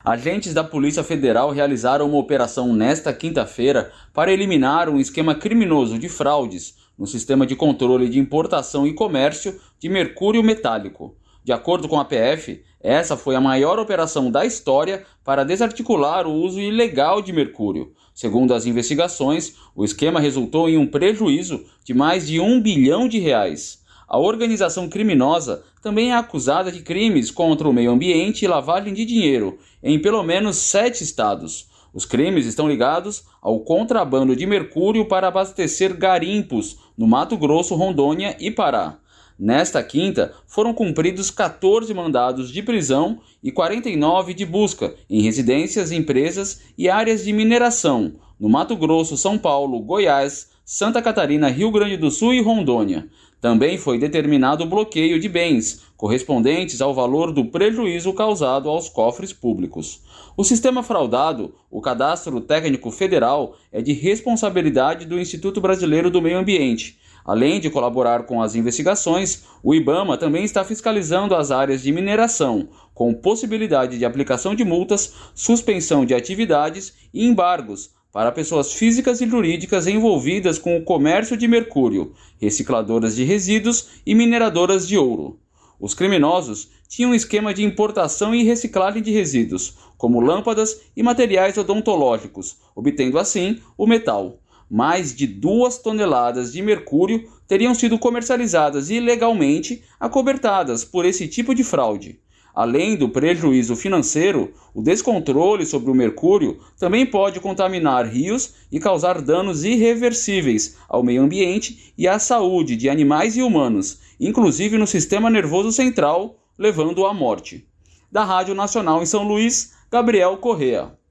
Agentes da Polícia Federal realizaram uma operação nesta quinta-feira para eliminar um esquema criminoso de fraudes no sistema de controle de importação e comércio de mercúrio metálico. De acordo com a PF, essa foi a maior operação da história para desarticular o uso ilegal de mercúrio. Segundo as investigações, o esquema resultou em um prejuízo de mais de R$1 bilhão. A organização criminosa também é acusada de crimes contra o meio ambiente e lavagem de dinheiro em pelo menos 7 estados. Os crimes estão ligados ao contrabando de mercúrio para abastecer garimpos no Mato Grosso, Rondônia e Pará. Nesta quinta, foram cumpridos 14 mandados de prisão e 49 de busca em residências, empresas e áreas de mineração no Mato Grosso, São Paulo, Goiás, Santa Catarina, Rio Grande do Sul e Rondônia. Também foi determinado o bloqueio de bens correspondentes ao valor do prejuízo causado aos cofres públicos. O sistema fraudado, o Cadastro Técnico Federal, é de responsabilidade do Instituto Brasileiro do Meio Ambiente. Além de colaborar com as investigações, o IBAMA também está fiscalizando as áreas de mineração, com possibilidade de aplicação de multas, suspensão de atividades e embargos para pessoas físicas e jurídicas envolvidas com o comércio de mercúrio, recicladoras de resíduos e mineradoras de ouro. Os criminosos tinham um esquema de importação e reciclagem de resíduos, como lâmpadas e materiais odontológicos, obtendo assim o metal. Mais de 2 toneladas de mercúrio teriam sido comercializadas ilegalmente, acobertadas por esse tipo de fraude. Além do prejuízo financeiro, o descontrole sobre o mercúrio também pode contaminar rios e causar danos irreversíveis ao meio ambiente e à saúde de animais e humanos, inclusive no sistema nervoso central, levando à morte. Da Rádio Nacional em São Luís, Gabriel Correa.